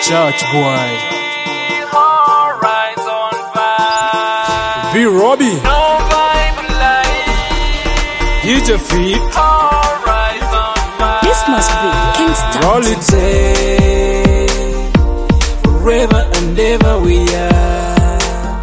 Church boy. Horizon vibe. Be Robbie. No vibe like. Hit your feet. Horizon vibe. This must be Kingston. Roll it day. Forever and ever we are.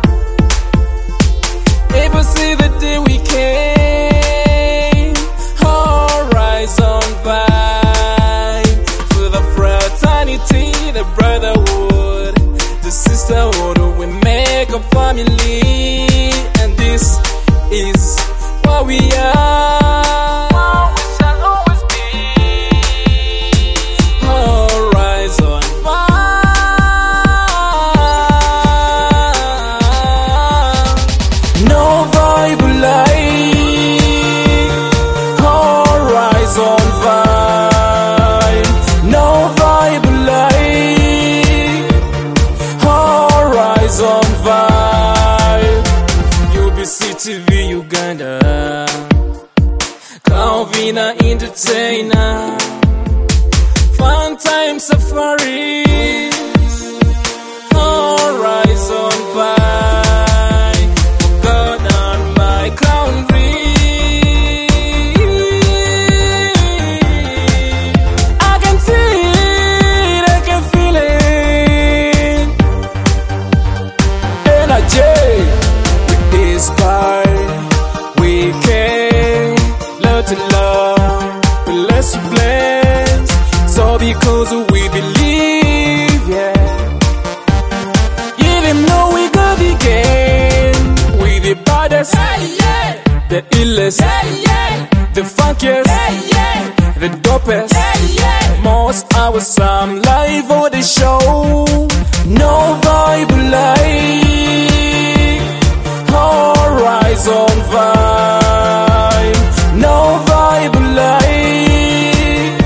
Ever see the day we came. Horizon vibe. For the fraternity, the brotherhood, the sisterhood, we make a family. And this is what we are. Oh, we shall always be. Horizon vibe. No vibe like Horizon vibe. No vibe like Horizon vibe. UBC TV Uganda, Calvina Entertainer, Fun Time Safari, Horizon vibe. God on my country. I can see it, I can feel it. Energy, we inspire, we care, love to love, we let's bless. So because we believe, yeah. Even though we go again, we the baddest, the illest, the funkiest, the dopest, most awesome live on the show. No vibe like Horizon vibe. No vibe like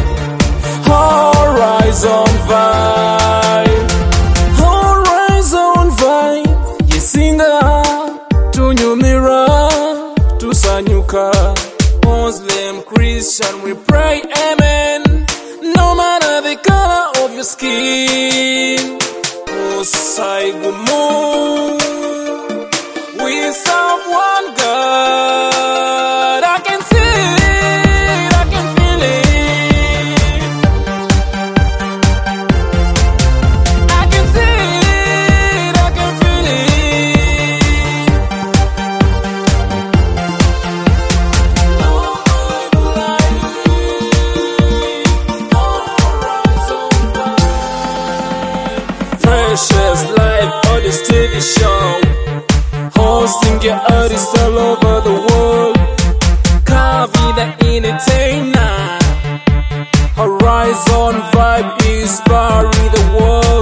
Horizon vibe. Horizon vibe. Yesinga tunyumira tusanyuka. Muslim, Christian, we pray amen. No matter the color of your skin. Osaigumu, we serve one God. I can see it, I can feel it. I can see it, I can feel it. Freshest live artist TV show, hosting your artists all over the world. Calvina Entertainer, Horizon vibe inspiring the world.